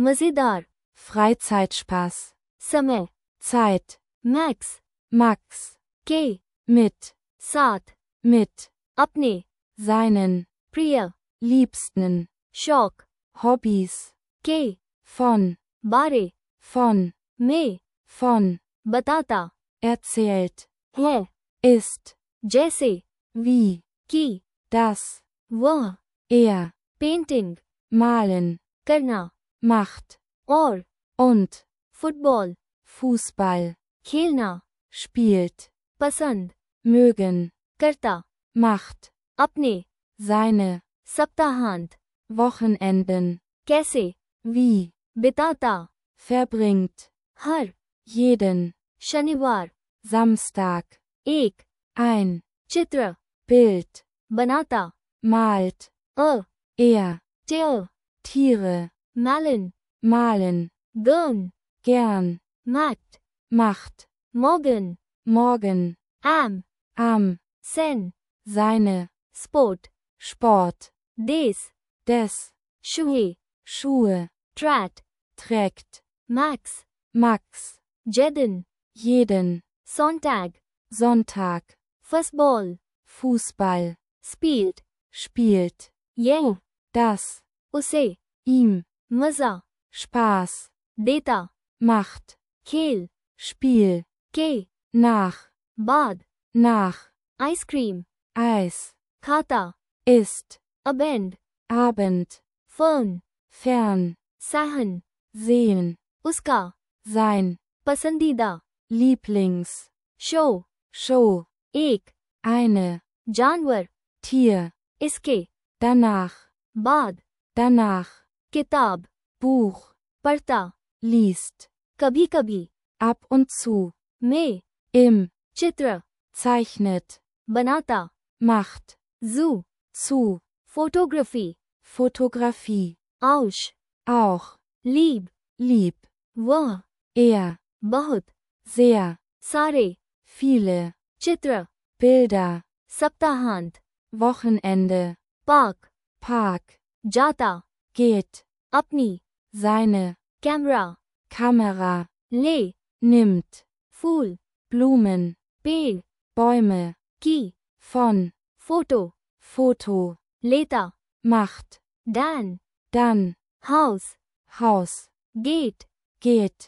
मजेदार, Freizeitspaß, समय, Zeit, Max, Max, के, mit, साथ, mit, अपने, seinen, प्रिय, Liebsten, शौक, Hobbys, के, von, बारे, von, में, von, बताता, erzählt, है, ist, जैसे, wie, की, das, वह, er, पेंटिंग, malen, करना, macht, और, und, फुटबॉल, Fußball, खेलना, spielt, पसंद, mögen, करता, macht, अपने, seine, सप्ताहांत, Wochenenden, कैसे, wie, बिताता, verbringt, हर, jeden, शनिवार, Samstag, एक, ein, चित्र, Bild, बनाता, malt, er, der, Tiere, मैलन, malen, गन, gern, मैट, macht, मॉर्गन, morgen, am, सेन, seine, स्पोर्ट, Sport, देस, des, शुए, Schuhe, ट्रैट, trägt, मैक्स, Max, जेदन, jeden, सॉन्टैग, Sonntag, फुटबॉल, Fußball, स्पील्ड, spielt, यह, das, उसे, ihm, मजा, Spaß, देता, macht, खेल, Spiel, के, nach, बाद, nach, आइसक्रीम, Eis, खाता, ist, अबेंड, Abend, फर्न, fern, सहन, sehen, उसका, sein, पसंदीदा, Lieblings, शो, Show, एक, eine, जानवर, Tier, इसके, danach, बाद, danach, किताब, Buch, पढ़ता, liest, कभी कभी, ab und zu, में, im, चित्र, zeichnet, बनाता, macht, जू, zu, फोटोग्राफी, Fotografie, आउश, auch, लीब, lieb, वह, er, बहुत, sehr, सारे, viele, चित्र, Bilder, सप्ताहांत, Wochenende, पार्क, Park, जाता, geht, अपनी, seine, कैमरा, Kamera, ले, nimmt, फूल, Blumen, पेड़, Bäume, की, von, फोटो, Foto, लेता, macht, डैन, dann, हाउस, Haus, गेट, geht,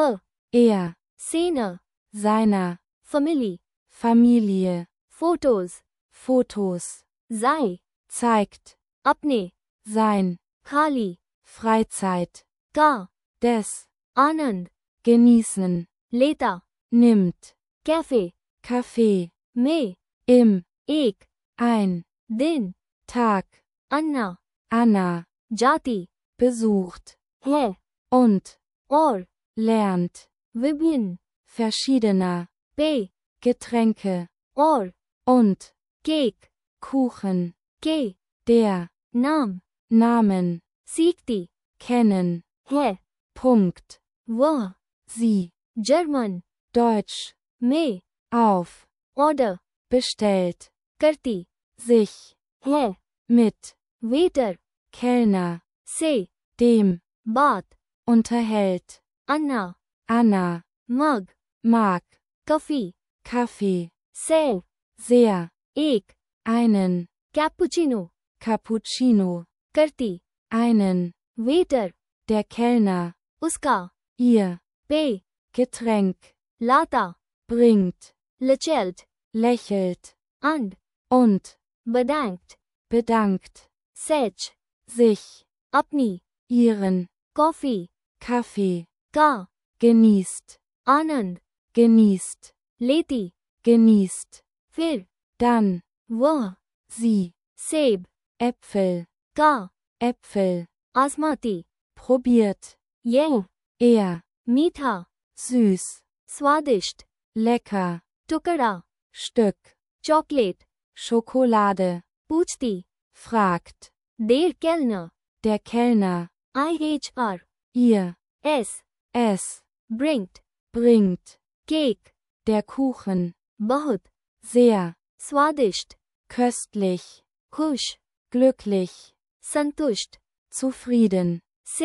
er, सेना, seiner, family, Familie, photos, Fotos, जाए, zeigt, अपने, sein, खाली, Freizeit, का, des, आनंद, genießen, लेता, nimmt, कैफे, Kaffee, में, im, एक, ein, दिन, Tag, अन्ना, Anna, जाति, besucht, है, und, और, lernt, विभिन्न, verschiedener, पे, Getränke, और, und, केक, Kuchen, के, der, नाम, Namen, सीखती, kennen, है, Punkt, वह, sie, जर्मन, Deutsch, में, auf, ऑर्डर, bestellt, करती, sich, है, mit, वेटर, Kellner, से, dem, बात, unterhält, अन्ना, Anna, मग, mag, कफी, Kaffee, सेव, sehr, एक, einen, कैपुचिनो, Cappuccino, करती, einen, वेटर, der Kellner, उसका, ihr, पे, Getränk, लाता, bringt, लचेल्ट, lächelt, and, und, bedankt, bedankt, सेच, sich, अपनी, ihren, कॉफी, Kaffee, का, genießt, आनंद, genießt, लेती, genießt, फिर, dann, वह, sie, सेब, Äpfel, का, Äpfel, आजमाती, probiert, यह, er, मीठा, süß, स्वादिष्ट, lecker, टुकड़ा, Stück, चॉकलेट, Schokolade, पूछती, fragt, देर केलनर, der Kellner, IHR, ihr, S, es, bringt, bringt, cake, der Kuchen, बहुत, sehr, स्वादिष्ट, köstlich, खुश, glücklich, संतुष्ट, zufrieden, से,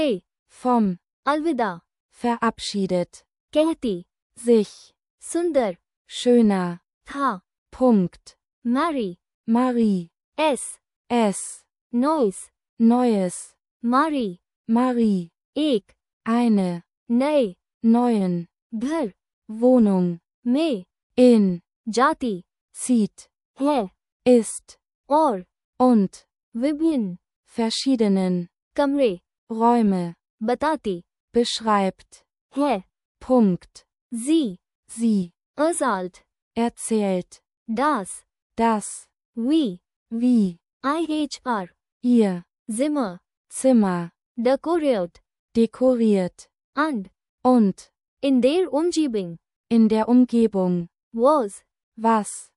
vom, अलविदा, verabschiedet, कहती, sich, सुंदर, schöner, था, Punkt, marry, Marie, es, noise, Neues, मारी, Marie, एक, eine, नए, neuen, घर, Wohnung, में, in, जाती, zieht, है, ist, और, und, विभिन्न, verschiedenen, कमरे, Räume, बताती, beschreibt, है, Punkt, sie, असalt, erzählt, das, wie, IHR, ihr, Zimmer, Zimmer, dekoriert, dekoriert, und, in der Umgebung, in der Umgebung, was, was,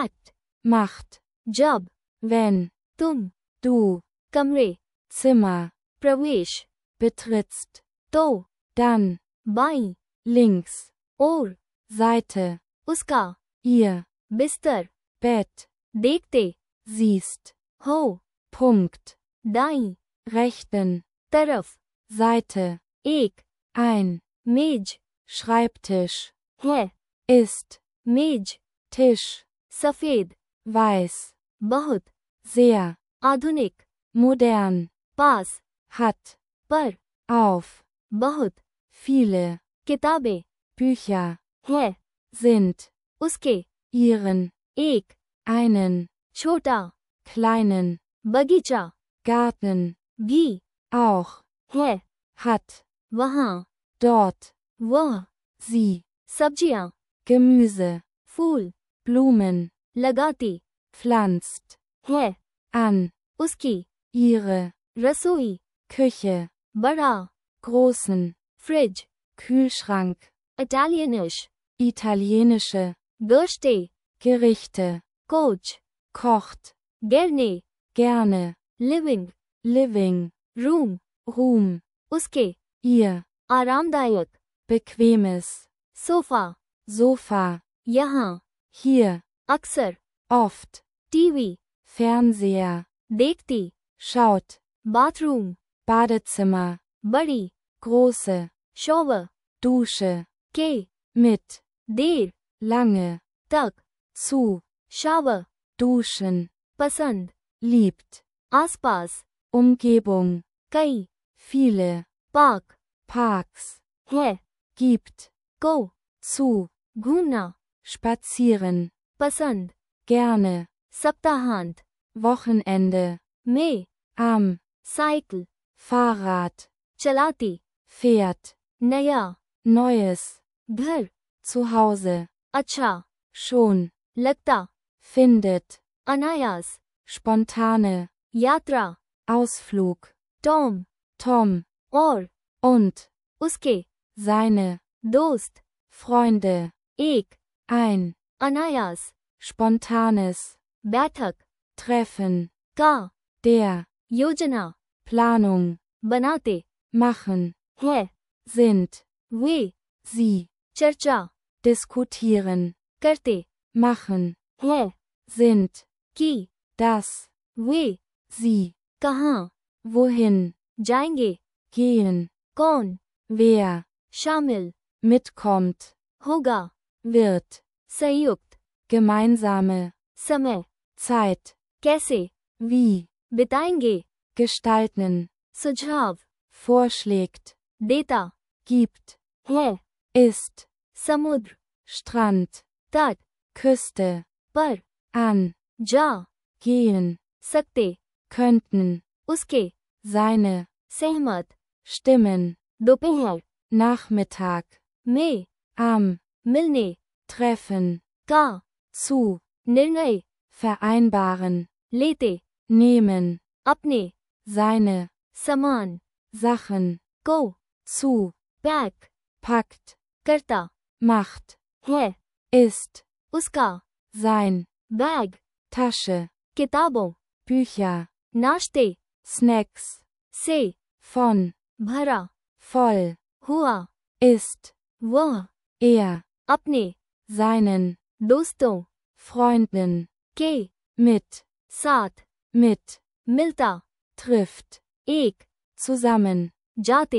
macht, जब, wenn, तुम, du, कमरे, Zimmer, प्रवेश, betrittst, तो, dann, बाईं, links, और, Seite, उसका, ihr, बिस्तर, Bett, देखते, siehst, हो, Punkt, दाईं, rechten, तरफ, Seite, एक, ein, मेज, Schreibtisch, है, ist, मेज, Tisch, सफेद, weiß, बहुत, sehr, आधुनिक, modern, पास, hat, पर, auf, बहुत, viele, किताबें, Bücher, है, sind, उसके, ihren, एक, einen, छोटा, kleinen, बगीचा, Garten, भी, auch, है, hat, वहाँ, dort, वह, sie, सब्जियाँ, Gemüse, फूल, Blumen, लगाती, pflanzt, है, an, उसकी, ihre, रसोई, Küche, बड़ा, großen, फ्रिज, Kühlschrank, इटालियनिश, italienische, गोश्ते, Gerichte, कोच, kocht, गिरने, gerne, living, living, room, Ruhm, उसके, ihr, आरामदायक, bequemes, सोफा, Sofa, यहाँ, hier, अक्सर, oft, टीवी, Fernseher, देखती, schaut, बाथरूम, Badezimmer, बड़ी, große, शॉवर, Dusche, के, mit, देर, lange, तक, zu, शावर, duschen, पसंद, liebt, आसपास, Umgebung, कई, viele, पार्क, Parks, है, gibt, को, zu, घूमना, spazieren, पसंद, gerne, सप्ताहांत, Wochenende, में, am, साइकिल, Fahrrad, चलाती, fährt, नया, Neues, घर, zu Hause, अच्छा, schon, लगता, findet, अनायास, spontane, यात्रा, Ausflug, टॉम, Tom, और, und, उसके, seine, दोस्त, Freunde, एक, ein, अनायास, spontanes, बैठक, Treffen, का, der, योजना, Planung, बनाते, machen, है, sind, वे, sie, चर्चा, diskutieren, करते, machen, है, sind, की, das, वे, sie, कहाँ, wohin, जाएंगे, gehen, कौन, wer, शामिल, mitkommt, होगा, wird, संयुक्त, gemeinsame, समय, Zeit, कैसे, wie, बिताएंगे, gestalten, सुझाव, vorschlägt, देता, gibt, है, ist, समुद्र, Strand, तट, Küste, पर, an, जा, gehen, सकते, könnten, उसके, seine, सहमत, stimmen, दोपहर, Nachmittag, में, am, मिलने, treffen, का, zu, निर्णय, vereinbaren, लेते, nehmen, अपने, seine, समान, Sachen, को, zu, पैक, packt, करता, macht, है, ist, उसका, sein, बैग, Tasche, किताबों, Bücher, नाश्ते, Snacks, से, von, भरा, voll, हुआ, ist, वह, er, अपने, seinen, दोस्तों, Freunden, के, mit, साथ, mit, मिलता, trifft, एक, zusammen, जाते,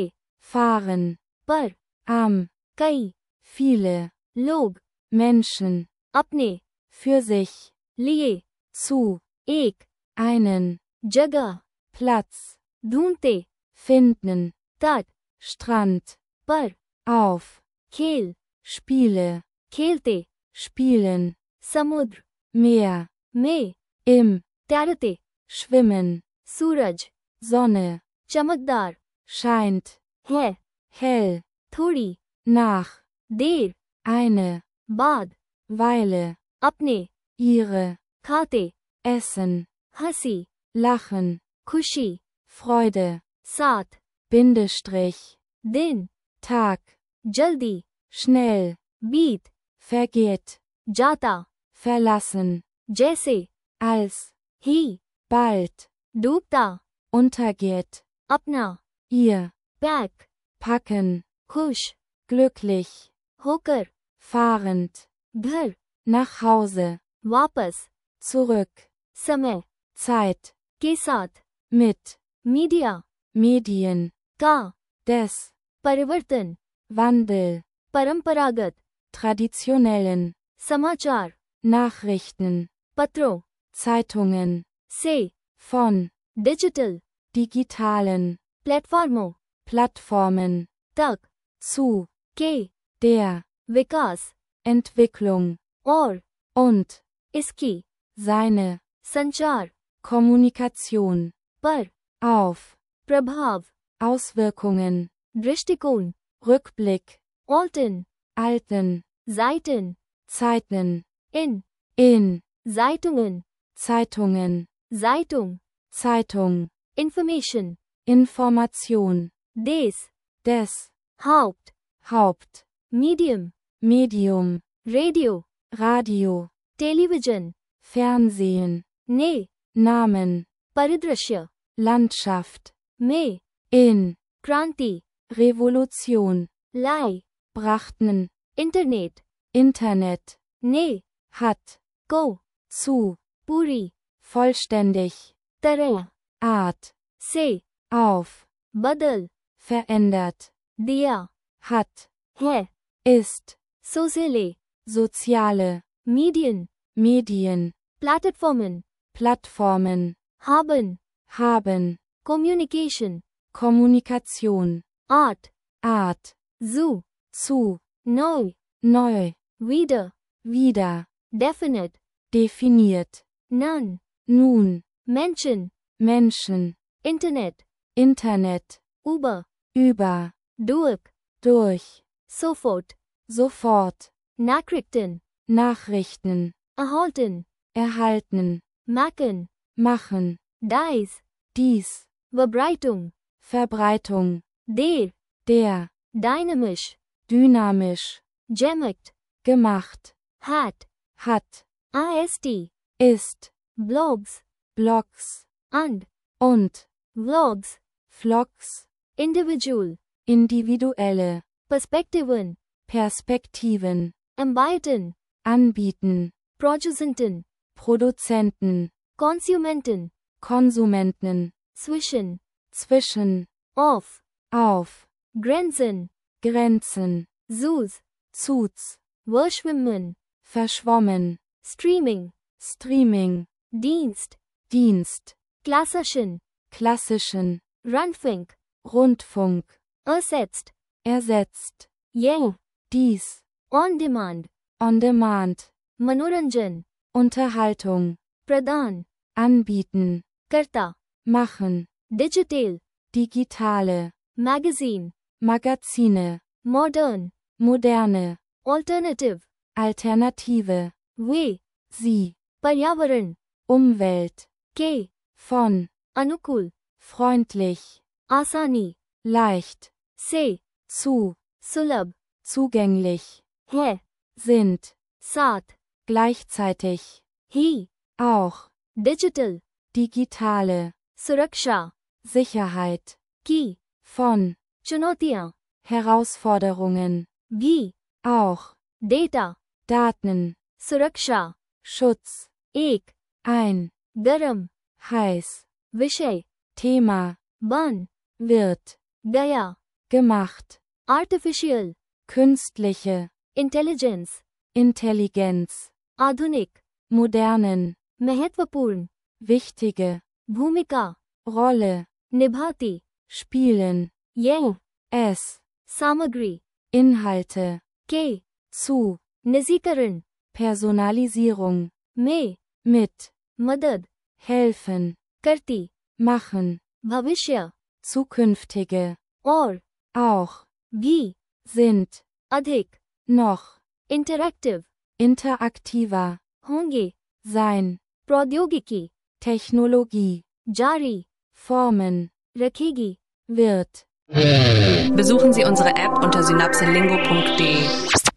fahren, पर, am, कई, viele, लोग, Menschen, अपने, für sich, लिए, zu, एक, einen, जगह, Platz, ढूंढते, finden, तट, Strand, पर, auf, खेल, Spiele, खेलते, spielen, समुद्र, Meer, में, im, तैरते, schwimmen, सूरज, Sonne, चमकदार, scheint, है, hell, थोड़ी, nach, देर, eine, बाद, Weile, अपने, ihre, खाते, essen, हंसी, lachen, खुशी, Freude, साथ, Bindestrich, दिन, Tag, जल्दी, schnell, बीत, vergeht, जाता, verlassen, जैसे, als, ही, bald, डूबता, untergeht, अपना, ihr, पैक, packen, खुश, glücklich, होकर, fahrend, घर, nach Hause, वापस, zurück, समय, Zeit, के साथ, mit, मीडिया, Medien, का, des, परिवर्तन, Wandel, परंपरागत, traditionellen, समाचार, Nachrichten, पत्रों, Zeitungen, से, von, डिजिटल, digitalen, प्लेटफॉर्मों, Plattformen, तक, zu, के, der, विकास, Entwicklung, और, und, इसकी, seine, संचार, Kommunikation, पर, auf, प्रभाव, Auswirkungen, दृष्टिकोण, Rückblick, ऑल्टन, alten, जाइटन, Zeiten, in, in, Zeitungen, Zeitung, Zeitung, Information, Information, des, Haupt, Medium, Radio, Television, Fernsehen, ने, Namen, परिदृश्य, Landschaft, में, in, क्रांति, Revolution, लाई, brachten, Internet, ने, hat, को, zu, पूरी, vollständig, तरह, Art, से, auf, बदल, verändert, दिया, hat, है, ist, सोशले, soziale, Medien, Plattformen, haben, Communication, Kommunikation, Art, zu, neu, wieder, definite, definiert, none, nun, mention, Menschen, Internet, über, durch, sofort, Nachrichten, erhalten, machen, dies, Verbreitung, der, dynamisch, gemacht, hat, ist, ist, blogs, und, vlogs, Vlogs, individuelle, Perspektiven, anbieten, Produzenten, Konsumenten, zwischen, auf, Grenzen, Zuz, verschwommen, Streaming, Dienst, klassischen, Rundfunk, ersetzt, dies, on demand, मनोरंजन, Unterhaltung, प्रदान, anbieten, करता, machen, digitale, magazine, Magazine, moderne, alternative, sie, पर्यावरण, Umwelt, के, von, अनुकूल, freundlich, आसानी, leicht, से, zu, सुलभ, zugänglich, है, sind, साथ, gleichzeitig, ही, auch, digitale, सुरक्षा, Sicherheit, की, von, चुनौतियां, Herausforderungen, भी, auch, डेटा, Daten, सुरक्षा, Schutz, एक, ein, गरम, heiß, विषय, Thema, बन, wird, गया, gemacht, आर्टिफिशियल, künstliche, इंटेलिजेंस, Intelligenz, आधुनिक, modernen, महत्वपूर्ण, wichtige, भूमिका, Rolle, निभाती, spielen, यंग, es, सामग्री, Inhalte, के, zu, निजीकरण, Personalisierung, में, mit, मदद, helfen, करती, machen, भविष्य, zukünftige, और, auch, भी, sind, अधिक, noch, इंटरैक्टिव, interaktiver, होंगे, sein, प्रौद्योगिकी, Technologie, जारी, formen, रखेगी. wird. Besuchen Sie unsere App unter synapselingo.de.